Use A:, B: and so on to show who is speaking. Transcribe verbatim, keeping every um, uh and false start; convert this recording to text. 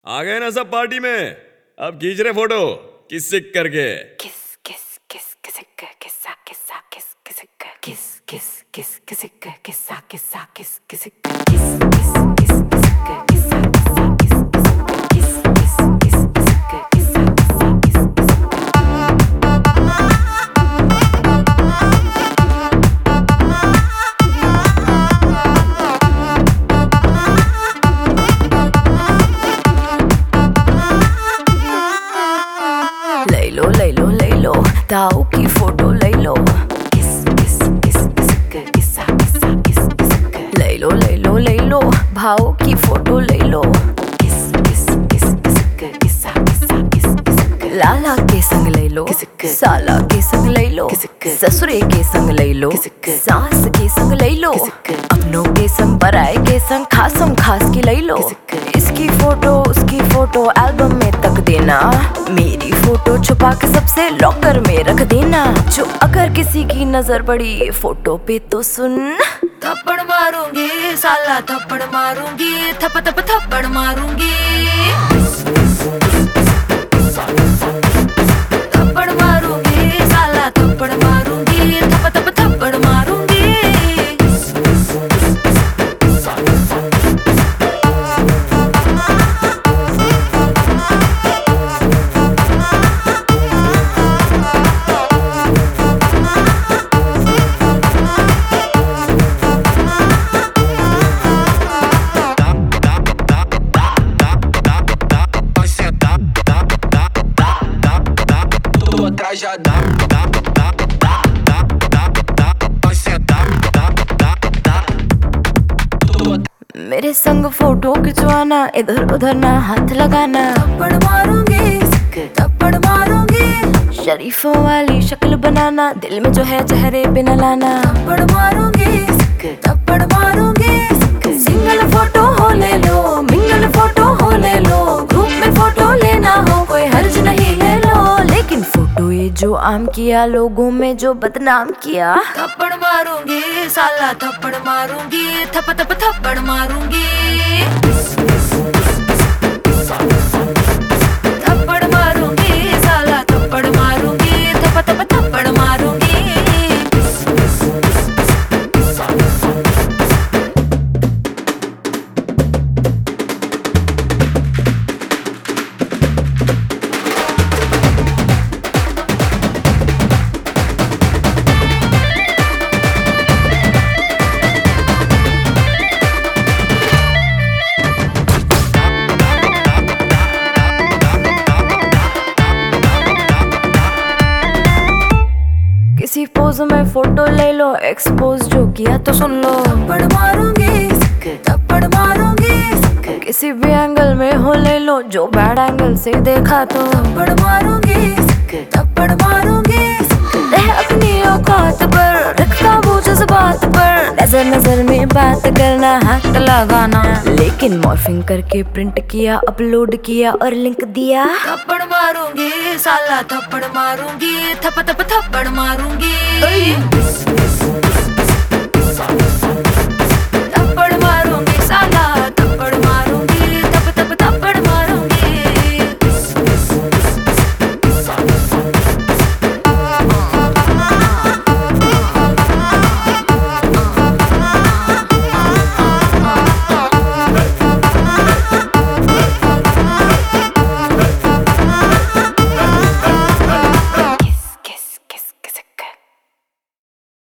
A: आ गए ना सब पार्टी में। अब खींच रहे फोटो किस सिक करके।
B: किस किस किस किस किस्सा किस्सा किस किस किस किस किस किस किस्सा किस्सा किस किस किस किस किस किस्सा किस्सा किस किस किस किस किस्सा किस्सा ले लो ले लो ले लो ताऊ की फोटो ले लो। किस किस किस किस किस्सा किस्सा किस किस ले लो ले लो ले लो भाऊ की फोटो ले लो। किस किस किस किस किस्सा किस्सा किस किस लाला के संग ले लो, साला के संग ले लो, ससुरे के संग ले लो, सास के संग ले लो, अपनों के संग पराए के संग खासम खास की ले लो। इसकी फोटो उसकी फोटो एल्बम में तक देना, मेरी फोटो छुपा के सबसे लॉकर में रख देना। जो अगर किसी की नजर पड़ी फोटो पे तो सुन, थप्पड़ मारूंगी साला थप्पड़ मारूंगी, थप थप थप्पड़ मारूंगी, थप्पड़ मारूंगी साला थप्पड़ मारूंगी, थप थप थप्पड़ मारूंगी।
C: Já dá, dá, dá, dá, dá, dá, dá, vai sentar, dá, dá, dá।
B: मेरे संग फोटो खिंचवाना, इधर उधर ना हाथ लगाना, थप्पड़ मारूंगी थप्पड़ मारूंगी। शरीफों वाली शक्ल बनाना, दिल में जो है चेहरे पे न लाना, थप्पड़ मारूंगी थप्पड़ मारूंगी। सिंगल फोटो हो ले लो, मिंगल फोटो हो ले लो, ग्रुप में फोटो लेना हो कोई हर्ज नहीं ले लो। लेकिन फोटो ये जो आम किया, लोगों में जो बदनाम किया, थप्पड़ मारूंगी साला थप्पड़ मारूंगी, थप थप थप्पड़ मारूंगी, थप्पड़ मारूंगी साला थप्पड़ मारूंगी, थप थप थप्पड़ मारूंगी। किसी पोज में फोटो ले लो, एक्सपोज जो किया तो सुन लो, थप्पड़ मारूंगी थप्पड़ मारूंगी। किसी भी एंगल में हो ले लो, जो बैड एंगल से देखा तो थप्पड़ मारूंगी थप्पड़ मारूंगी। रह अपनी औकात पर, रख काबू जज्बात पर, नजर नजर में बात करना हाथ लगाना। लेकिन मॉर्फिंग करके प्रिंट किया, अपलोड किया और लिंक दिया, थप्पड़ मारूंगी साला थप्पड़ मारूंगी, थप थप थप्पड़ मारूंगी।